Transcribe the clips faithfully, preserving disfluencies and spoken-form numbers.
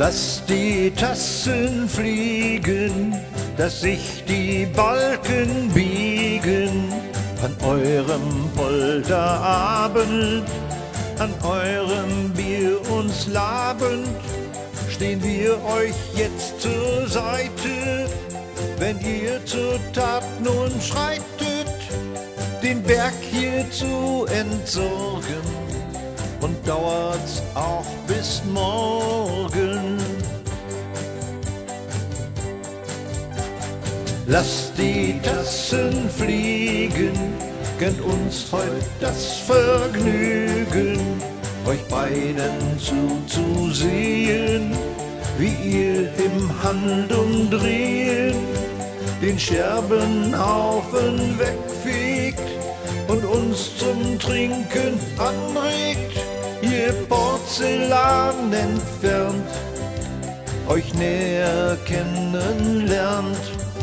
Lasst die Tassen fliegen, dass sich die Balken biegen. An eurem Polterabend, an eurem Bier uns labend, stehen wir euch jetzt zur Seite, wenn ihr zur Tat nun schreitet, den Berg hier zu entsorgen. Und dauert's auch bis morgen. Lasst die Tassen fliegen, gönnt uns heut das Vergnügen, euch beiden zuzusehen, wie ihr im Handumdrehen den Scherbenhaufen wegfegt und uns zum Trinken anregt. Ihr Porzellan entfernt, euch näher kennenlernt.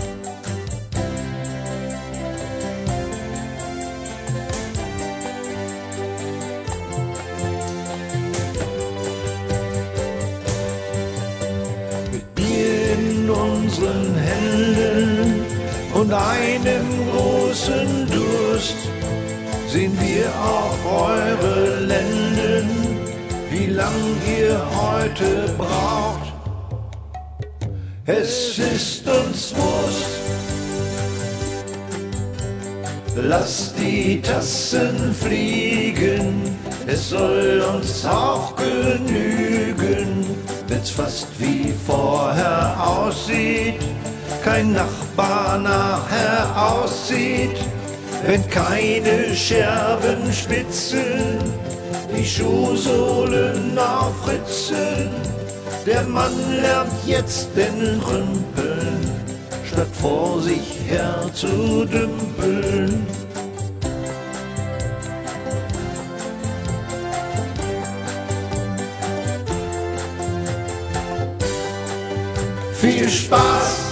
Mit Bier in unseren Händen und einem großen Durst sehen wir auf eure Lenden, wie lang ihr heute braucht. Es ist uns Wurst. Lasst die Tassen fliegen, es soll uns auch genügen, wenn's fast wie vorher aussieht, kein Nachbar nachher aussieht. Wenn keine Scherben spitzen, die Schuhsohlen aufritzen, der Mann lernt jetzt den Rümpeln, statt vor sich her zu dümpeln. Viel Spaß!